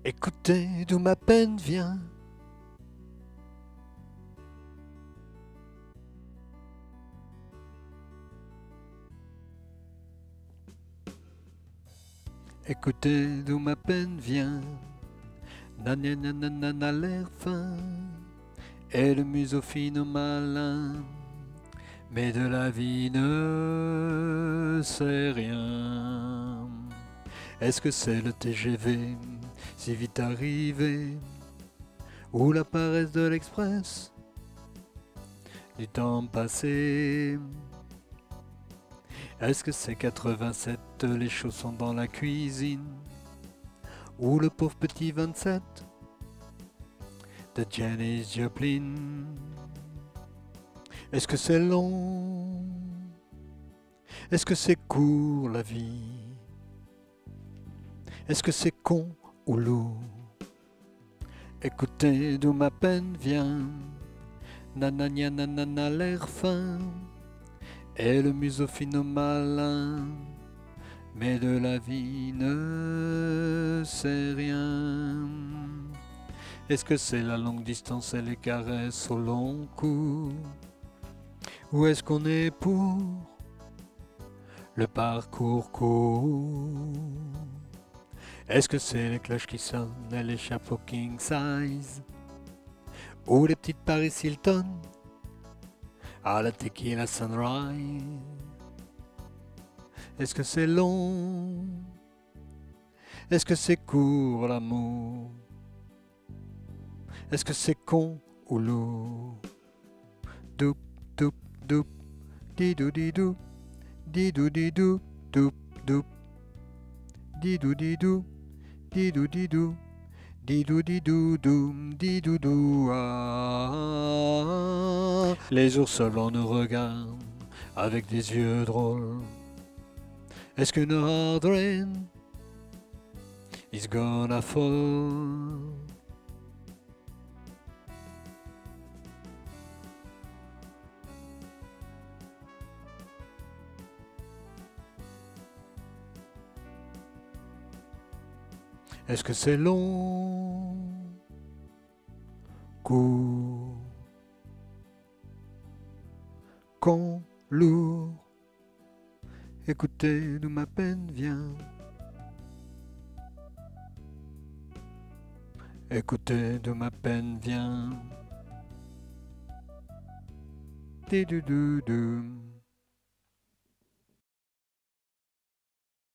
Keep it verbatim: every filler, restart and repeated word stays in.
Écoutez d'où ma peine vient. Écoutez d'où ma peine vient. Nanana l'air fin et le museau fin au malin, mais de la vie ne sait rien. Est-ce que c'est le T G V si vite arrivé, ou la paresse de l'express du temps passé? Est-ce que c'est quatre-vingt-sept, les chaussons dans la cuisine, ou le pauvre petit vingt-sept de Janis Joplin? Est-ce que c'est long? Est-ce que c'est court la vie? Est-ce que c'est con ou lourd? Écoutez d'où ma peine vient. Nanana nanana l'air fin et le museau fin au malin, mais de la vie ne sait rien. Est-ce que c'est la longue distance et les caresses au long cours, ou est-ce qu'on est pour le parcours court? Est-ce que c'est les cloches qui sonnent et les chapeaux king size, ou les petites Paris Hilton à la tequila sunrise? Est-ce que c'est long? Est-ce que c'est court l'amour? Est-ce que c'est con ou lourd? Doup, doup, doup, didou didou, didou didou, doup, doup, didou didou, didou didou, didou didou, doum, didou dou, ah. Les ours blancs nous regardent avec des yeux drôles. Est-ce qu'une hard rain is gonna fall? Est-ce que c'est long, court, con, lourd? Écoutez d'où ma peine vient. Écoutez d'où ma peine vient. Di-du-du-du.